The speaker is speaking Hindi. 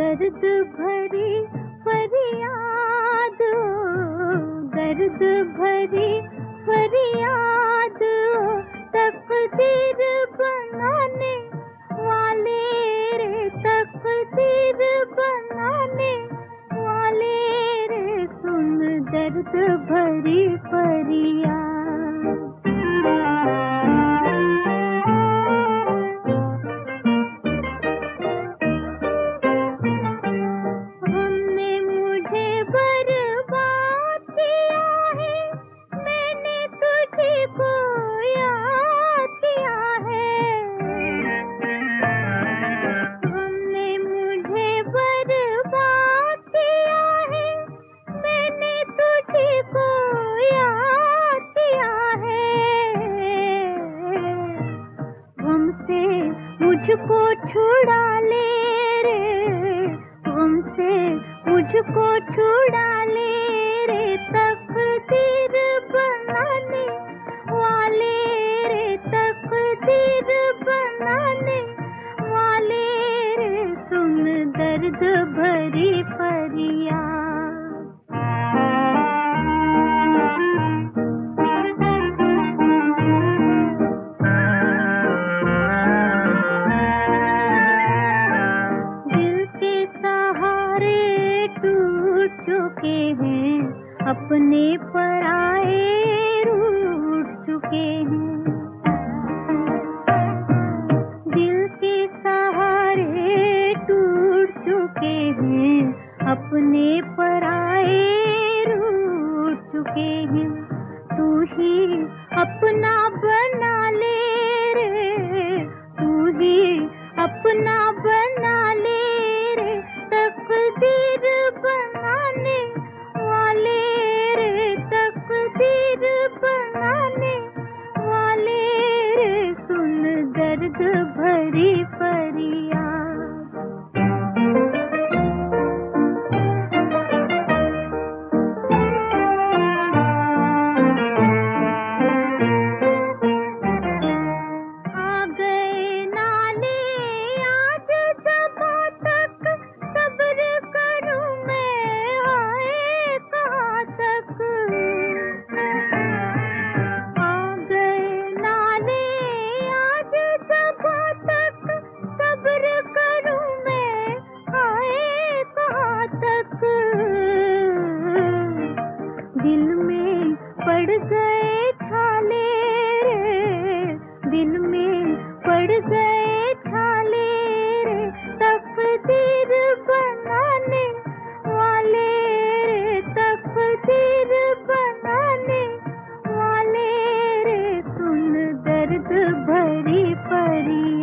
दर्द भरी फरियाद, दर्द भरी फरियाद, तकदीर बनाने वाले रे, तकदीर बनाने वाले रे, सुन दर्द भरी फरियाद। मुझको छुड़ा ले रे, तुमसे मुझको छुड़ा ले रे, तकदीर बनाने वाले रे, तकदीर बनाने वाले रे, सुन दर्द भरी फरियाद। चुके हैं अपने पराए रूठ चुके हैं, दिल के सहारे टूट चुके हैं, अपने पराए रूठ चुके हैं। तू ही अपना बना ले रे, तू ही अपना बना ले रे, तकदीर बनाने वाले रे, तकदीर बनाने वाले रे, सुन दर्द भरी फरियाद। आ गए नाले आज जबा तक, सब्र करूं मैं आए कहाँ तक। आ गए नाले आज जबा तक, सब्र करूं मैं आए कहाँ तक। दिल में पड़ गए छाले रे, दिल में पड़ गए छाले रे, तकदीर बनाने वाले रे, तकदीर बनाने वाले रे, सुन दर्द भरी फरियाद।